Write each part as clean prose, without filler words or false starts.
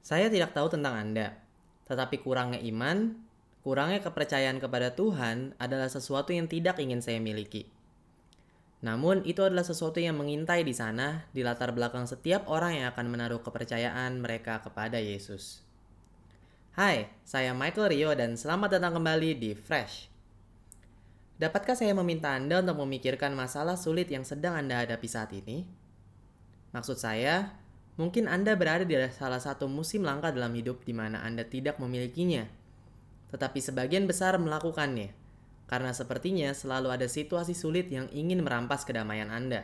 Saya tidak tahu tentang Anda, tetapi kurangnya iman, kurangnya kepercayaan kepada Tuhan adalah sesuatu yang tidak ingin saya miliki. Namun, itu adalah sesuatu yang mengintai di sana, di latar belakang setiap orang yang akan menaruh kepercayaan mereka kepada Yesus. Hai, saya Michael Rio dan selamat datang kembali di Fresh. Dapatkah saya meminta Anda untuk memikirkan masalah sulit yang sedang Anda hadapi saat ini? Maksud saya, mungkin Anda berada di salah satu musim langka dalam hidup di mana Anda tidak memilikinya, tetapi sebagian besar melakukannya, karena sepertinya selalu ada situasi sulit yang ingin merampas kedamaian Anda.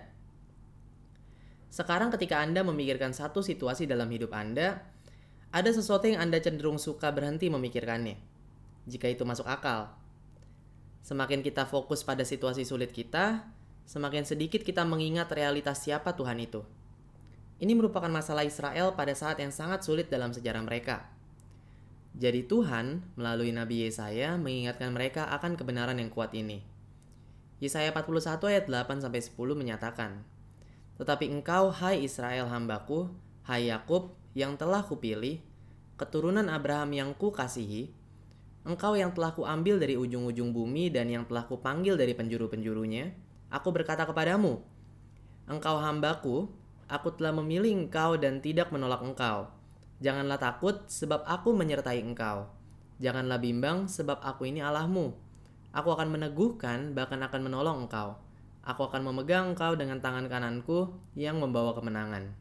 Sekarang ketika Anda memikirkan satu situasi dalam hidup Anda, ada sesuatu yang Anda cenderung suka berhenti memikirkannya, jika itu masuk akal. Semakin kita fokus pada situasi sulit kita, semakin sedikit kita mengingat realitas siapa Tuhan itu. Ini merupakan masalah Israel pada saat yang sangat sulit dalam sejarah mereka. Jadi Tuhan melalui Nabi Yesaya mengingatkan mereka akan kebenaran yang kuat ini. Yesaya 41 ayat 8-10 menyatakan, "Tetapi engkau, hai Israel hambaku, hai Yakub yang telah kupilih, keturunan Abraham yang kukasihi, engkau yang telah kuambil dari ujung-ujung bumi dan yang telah kupanggil dari penjuru-penjurunya, aku berkata kepadamu, engkau hambaku, aku telah memilih engkau dan tidak menolak engkau. Janganlah takut, sebab aku menyertai engkau. Janganlah bimbang, sebab aku ini Allahmu. Aku akan meneguhkan, bahkan akan menolong engkau. Aku akan memegang engkau dengan tangan kananku yang membawa kemenangan."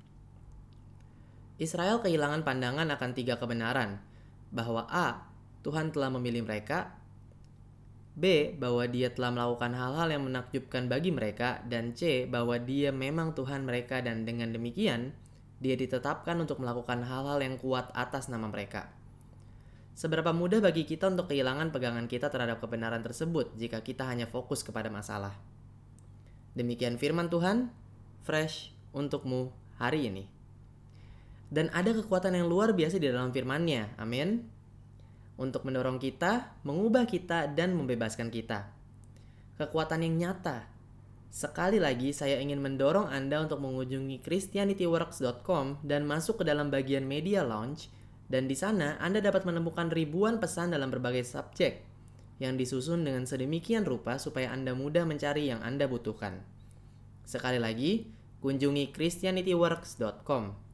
Israel kehilangan pandangan akan 3 kebenaran, bahwa A. Tuhan telah memilih mereka, B. Bahwa dia telah melakukan hal-hal yang menakjubkan bagi mereka, dan C. Bahwa dia memang Tuhan mereka dan dengan demikian, dia ditetapkan untuk melakukan hal-hal yang kuat atas nama mereka. Seberapa mudah bagi kita untuk kehilangan pegangan kita terhadap kebenaran tersebut jika kita hanya fokus kepada masalah. Demikian firman Tuhan, fresh untukmu hari ini. Dan ada kekuatan yang luar biasa di dalam firman-Nya, amin. Untuk mendorong kita, mengubah kita, dan membebaskan kita. Kekuatan yang nyata. Sekali lagi, saya ingin mendorong Anda untuk mengunjungi christianityworks.com dan masuk ke dalam bagian media lounge, dan di sana Anda dapat menemukan ribuan pesan dalam berbagai subjek yang disusun dengan sedemikian rupa supaya Anda mudah mencari yang Anda butuhkan. Sekali lagi, kunjungi christianityworks.com.